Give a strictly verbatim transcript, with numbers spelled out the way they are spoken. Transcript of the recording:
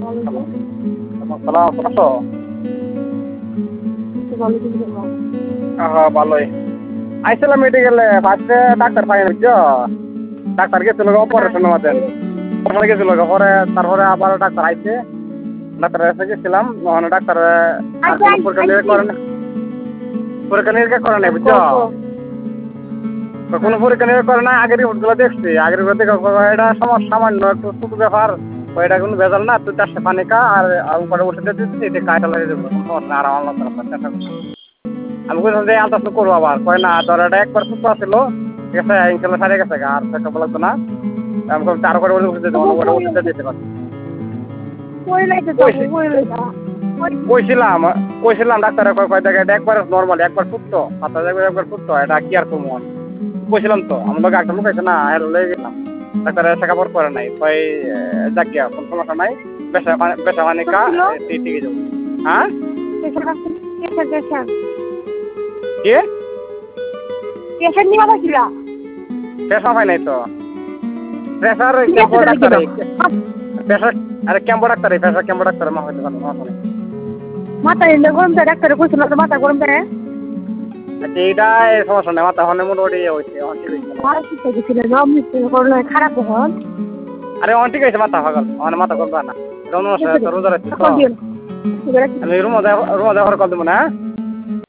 সালাম কত হ্যাঁ ভালোই আইছিলাম মেডিকেলে ফার্স্টে ডাক্তার পাই বুঝছো ডাক্তার গেছিল অপারেশন আমাদের ওখানে গেছিল পরে তারপরে আবার ডাক্তার আইছে ডাক্তার এসে গেছিলাম ওখানে ডাক্তার পরীক্ষা নিরীক্ষা করে পরীক্ষা নিরীক্ষা করে নাই বুঝছো কোনো পরীক্ষা নিরীক্ষা করে না আগের রিপোর্টগুলো দেখছি আগের রিপোর্ট দেখে এটা সমস্যা সামান্য একটু ছোট ব্যাপার ওইটা কোনো ভেজাল না তুই চারটে পানি খা আর উপরে ওষুধ দিচ্ছি এটা কাজটা লাগিয়ে দেবো আর আমার আমি বলছিলাম যে আন্দাজ করবো আবার কয় না ধর এটা একবার সুস্থ ছিল ঠিক আছে ইনশাল্লাহ সারিয়ে গেছে আর চেষ্টা লাগতো না আমি চার করে ওষুধ দিতে ওটা ওষুধটা দিতে পারছি কইছিলাম কইছিলাম ডাক্তার কয় দেখে এটা একবার নর্মাল একবার সুস্থ পাতা একবার একবার সুস্থ এটা কি আর কমন কইছিলাম তো আমার লোক একটা লোক আছে না হ্যালো লেগে গেলাম ডাক্তার চেক আপ করে নাই কয় যাক গিয়া কোনো সমস্যা নাই বেসা বেসা মানে কা ঠিকই যাবো হ্যাঁ কে পেশেন্ট নিয়ে বসিলা পেশা পাই নাই তো প্রেসার ক্যাম্পো ডাক্তার প্রেসার আরে ক্যাম্পো ডাক্তার প্রেসার ক্যাম্পো ডাক্তার মা হইতে পারে মাথা নেই মাথা এলে গরম দেয় ডাক্তার কইছিল তো মাথা গরম দেয় আচ্ছা এইটা সমস্যা নেই মাথা হনে মোটামুটি হয়েছে খারাপ হন আরে অন ঠিক আছে মাথা পাগল অনেক মাথা করবা না রোজা রাখছি আমি রুমা রুমা দেওয়ার কল দেবো না